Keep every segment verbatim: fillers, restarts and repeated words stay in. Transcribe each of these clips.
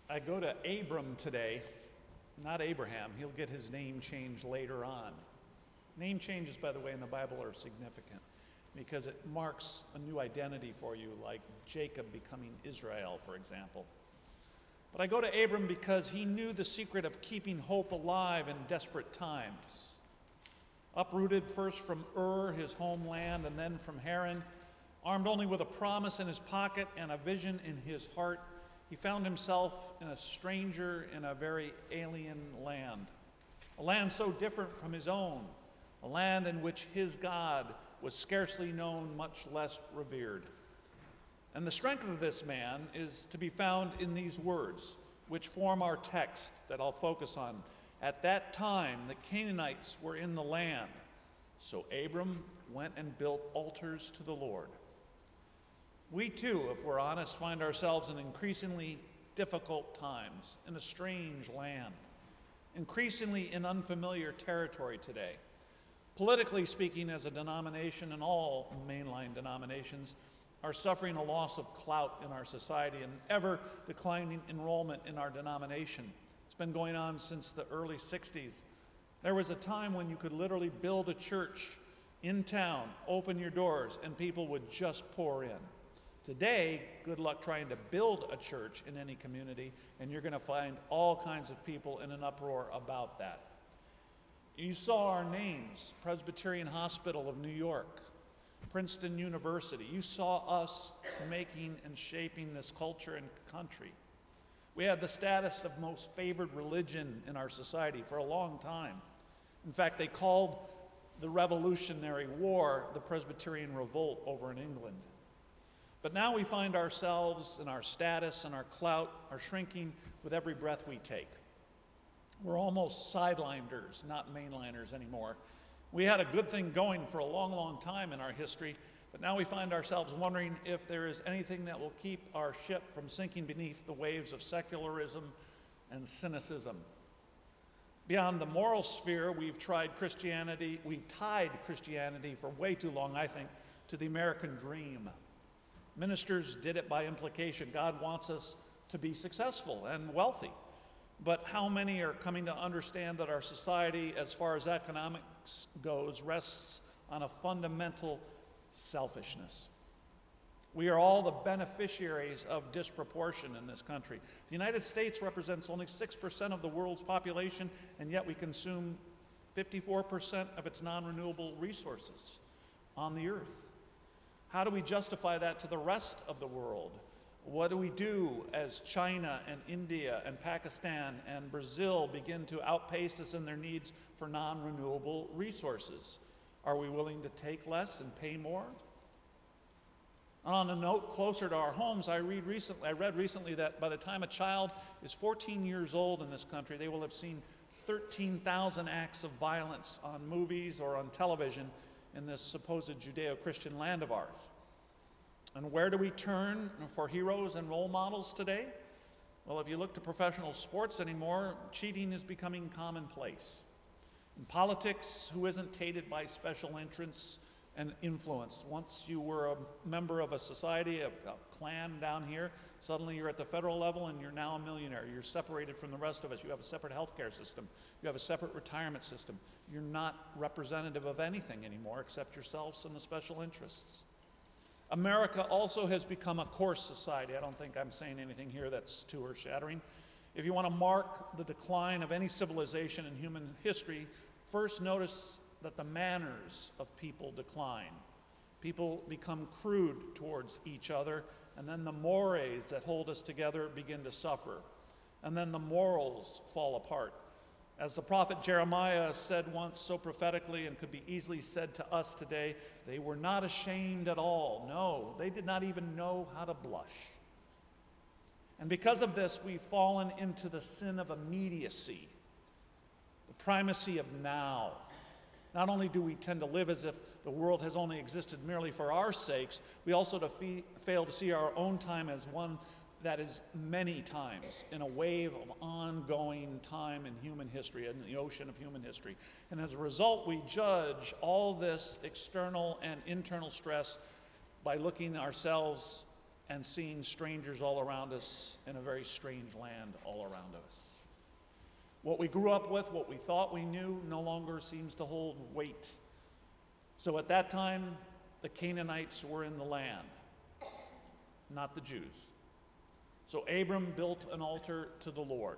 I go to Abram today, not Abraham. He'll get his name changed later on. Name changes, by the way, in the Bible are significant because it marks a new identity for you, like Jacob becoming Israel, for example. But I go to Abram because he knew the secret of keeping hope alive in desperate times. Uprooted first from Ur, his homeland, and then from Haran, armed only with a promise in his pocket and a vision in his heart, he found himself in a stranger in a very alien land, a land so different from his own, a land in which his God was scarcely known, much less revered. And the strength of this man is to be found in these words, which form our text that I'll focus on. At that time, the Canaanites were in the land, so Abram went and built altars to the Lord. We too, if we're honest, find ourselves in increasingly difficult times, in a strange land, increasingly in unfamiliar territory today. Politically speaking, as a denomination, and all mainline denominations are suffering a loss of clout in our society and ever declining enrollment in our denomination. It's been going on since the early sixties. There was a time when you could literally build a church in town, open your doors, and people would just pour in. Today, good luck trying to build a church in any community, and you're going to find all kinds of people in an uproar about that. You saw our names, Presbyterian Hospital of New York, Princeton University. You saw us making and shaping this culture and country. We had the status of most favored religion in our society for a long time. In fact, they called the Revolutionary War the Presbyterian Revolt over in England. But now we find ourselves and our status and our clout are shrinking with every breath we take. We're almost sideliners, not mainliners anymore. We had a good thing going for a long, long time in our history, but now we find ourselves wondering if there is anything that will keep our ship from sinking beneath the waves of secularism and cynicism. Beyond the moral sphere, we've tried Christianity, we've tied Christianity for way too long, I think, to the American dream. Ministers did it by implication. God wants us to be successful and wealthy. But how many are coming to understand that our society, as far as economics goes, rests on a fundamental selfishness? We are all the beneficiaries of disproportion in this country. The United States represents only six percent of the world's population, and yet we consume fifty-four percent of its non-renewable resources on the earth. How do we justify that to the rest of the world? What do we do as China and India and Pakistan and Brazil begin to outpace us in their needs for non-renewable resources? Are we willing to take less and pay more? And on a note closer to our homes, I read recently, I read recently that by the time a child is fourteen years old in this country, they will have seen thirteen thousand acts of violence on movies or on television in this supposed Judeo-Christian land of ours. And where do we turn for heroes and role models today? Well, if you look to professional sports anymore, cheating is becoming commonplace. In politics, who isn't tainted by special interests and influence? Once you were a member of a society, a, a clan down here, suddenly you're at the federal level and you're now a millionaire. You're separated from the rest of us. You have a separate healthcare system. You have a separate retirement system. You're not representative of anything anymore except yourselves and the special interests. America also has become a coarse society. I don't think I'm saying anything here that's too earth-shattering. If you want to mark the decline of any civilization in human history, first notice that the manners of people decline. People become crude towards each other, and then the mores that hold us together begin to suffer. And then the morals fall apart. As the prophet Jeremiah said once so prophetically and could be easily said to us today, they were not ashamed at all. No, they did not even know how to blush. And because of this, we've fallen into the sin of immediacy, the primacy of now. Not only do we tend to live as if the world has only existed merely for our sakes, we also to fe- fail to see our own time as one that is many times in a wave of ongoing time in human history, in the ocean of human history. And as a result, we judge all this external and internal stress by looking ourselves and seeing strangers all around us in a very strange land all around us. What we grew up with, what we thought we knew, no longer seems to hold weight. So at that time, the Canaanites were in the land, not the Jews. So Abram built an altar to the Lord.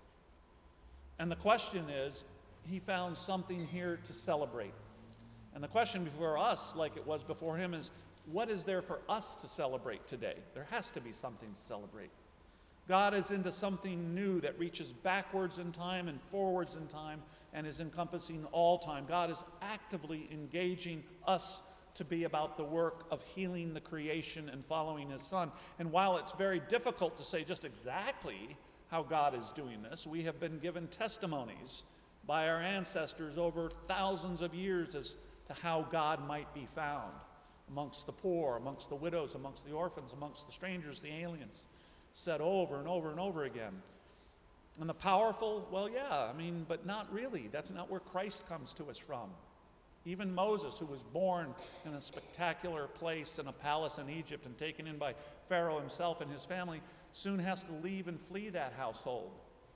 And the question is, he found something here to celebrate. And the question before us, like it was before him, is what is there for us to celebrate today? There has to be something to celebrate. God is into something new that reaches backwards in time and forwards in time and is encompassing all time. God is actively engaging us to be about the work of healing the creation and following his Son. And while it's very difficult to say just exactly how God is doing this, we have been given testimonies by our ancestors over thousands of years as to how God might be found amongst the poor, amongst the widows, amongst the orphans, amongst the strangers, the aliens, said over and over and over again. And the powerful, well, yeah, I mean, but not really. That's not where Christ comes to us from. Even Moses, who was born in a spectacular place in a palace in Egypt and taken in by Pharaoh himself and his family, soon has to leave and flee that household.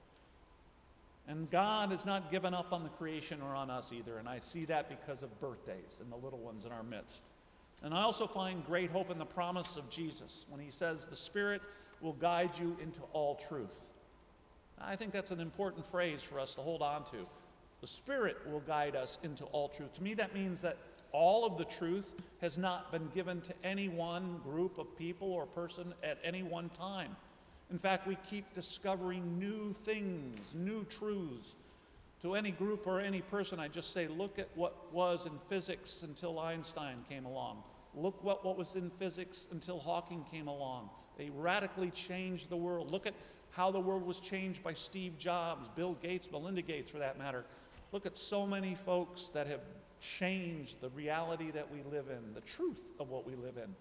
And God has not given up on the creation or on us either, and I see that because of birthdays and the little ones in our midst. And I also find great hope in the promise of Jesus when he says, the Spirit will guide you into all truth. I think that's an important phrase for us to hold on to. The Spirit will guide us into all truth. To me, that means that all of the truth has not been given to any one group of people or person at any one time. In fact, we keep discovering new things, new truths. To any group or any person, I just say, look at what was in physics until Einstein came along. Look what, what was in physics until Hawking came along. They radically changed the world. Look at how the world was changed by Steve Jobs, Bill Gates, Melinda Gates for that matter. Look at so many folks that have changed the reality that we live in, the truth of what we live in.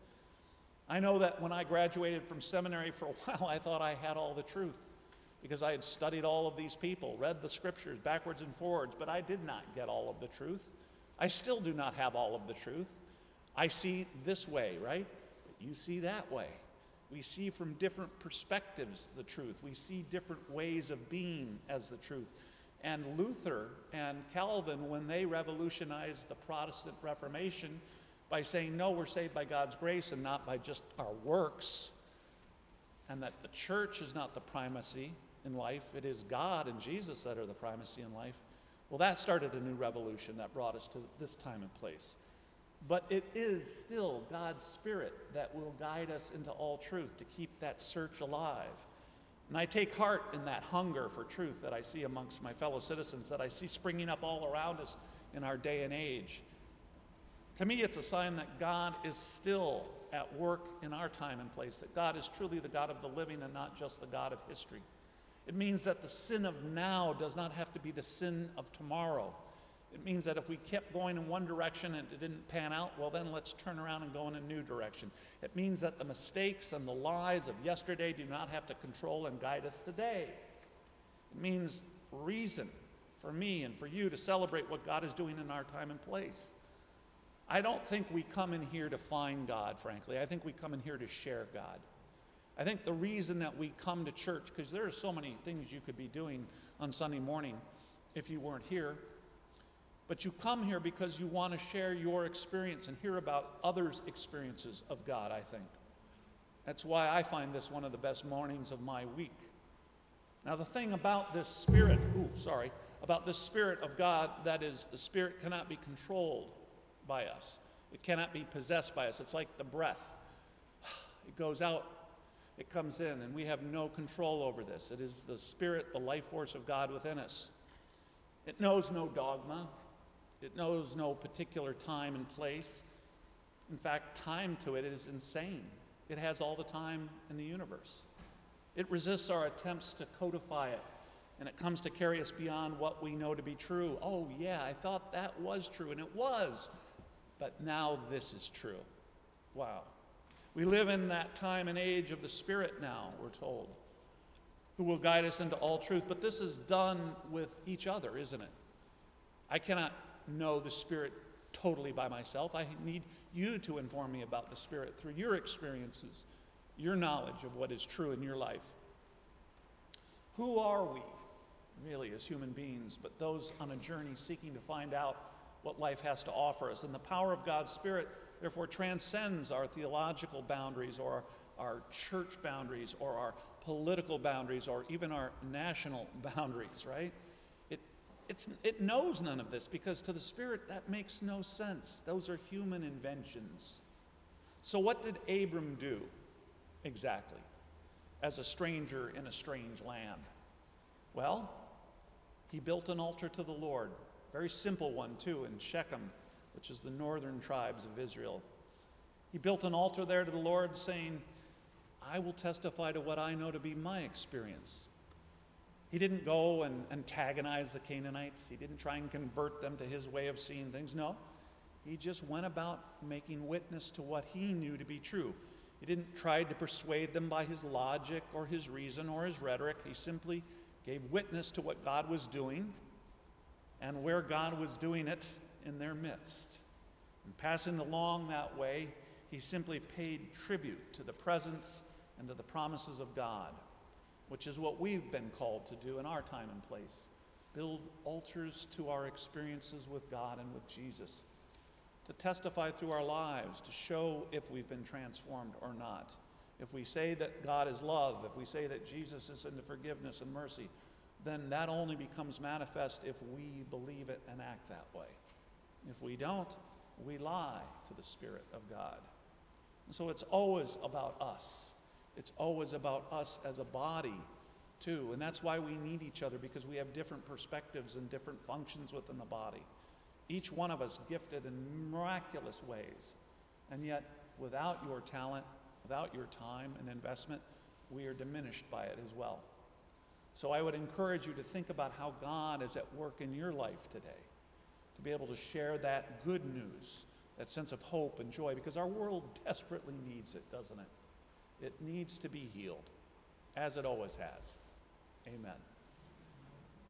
I know that when I graduated from seminary for a while, I thought I had all the truth because I had studied all of these people, read the scriptures backwards and forwards, but I did not get all of the truth. I still do not have all of the truth. I see this way, right? You see that way. We see from different perspectives the truth. We see different ways of being as the truth. And Luther and Calvin, when they revolutionized the Protestant Reformation by saying, no, we're saved by God's grace and not by just our works, and that the church is not the primacy in life, it is God and Jesus that are the primacy in life, well, that started a new revolution that brought us to this time and place. But it is still God's Spirit that will guide us into all truth, to keep that search alive. And I take heart in that hunger for truth that I see amongst my fellow citizens, that I see springing up all around us in our day and age. To me, it's a sign that God is still at work in our time and place, that God is truly the God of the living and not just the God of history. It means that the sin of now does not have to be the sin of tomorrow. It means that if we kept going in one direction and it didn't pan out, well, then let's turn around and go in a new direction. It means that the mistakes and the lies of yesterday do not have to control and guide us today. It means reason for me and for you to celebrate what God is doing in our time and place. I don't think we come in here to find God, frankly. I think we come in here to share God. I think the reason that we come to church, because there are so many things you could be doing on Sunday morning if you weren't here, but you come here because you want to share your experience and hear about others' experiences of God, I think. That's why I find this one of the best mornings of my week. Now, the thing about this Spirit, ooh, sorry, about this Spirit of God, that is, the Spirit cannot be controlled by us. It cannot be possessed by us. It's like the breath. It goes out, it comes in, and we have no control over this. It is the Spirit, the life force of God within us. It knows no dogma. It knows no particular time and place. In fact, time to it is insane. It has all the time in the universe. It resists our attempts to codify it, and it comes to carry us beyond what we know to be true. Oh, yeah, I thought that was true, and it was, but now this is true. Wow. We live in that time and age of the Spirit now, we're told, who will guide us into all truth. But this is done with each other, isn't it? I cannot know the Spirit totally by myself. I need you to inform me about the Spirit through your experiences your knowledge of what is true in your life. Who are we, really, as human beings, but those on a journey seeking to find out what life has to offer us? And the power of God's Spirit, therefore, transcends our theological boundaries or our church boundaries or our political boundaries or even our national boundaries, right? It, it's, it knows none of this because to the Spirit that makes no sense. Those are human inventions. So what did Abram do exactly as a stranger in a strange land? Well, he built an altar to the Lord. Very simple one too, in Shechem, which is the northern tribes of Israel. He built an altar there to the Lord saying, I will testify to what I know to be my experience. He didn't go and antagonize the Canaanites. He didn't try and convert them to his way of seeing things. No, he just went about making witness to what he knew to be true. He didn't try to persuade them by his logic or his reason or his rhetoric. He simply gave witness to what God was doing and where God was doing it in their midst. And passing along that way, he simply paid tribute to the presence and to the promises of God, which is what we've been called to do in our time and place. Build altars to our experiences with God and with Jesus, to testify through our lives, to show if we've been transformed or not. If we say that God is love, if we say that Jesus is into forgiveness and mercy, then that only becomes manifest if we believe it and act that way. If we don't, we lie to the Spirit of God. And so it's always about us. It's always about us as a body, too. And that's why we need each other, because we have different perspectives and different functions within the body. Each one of us gifted in miraculous ways. And yet, without your talent, without your time and investment, we are diminished by it as well. So I would encourage you to think about how God is at work in your life today, to be able to share that good news, that sense of hope and joy, because our world desperately needs it, doesn't it? It needs to be healed, as it always has. Amen.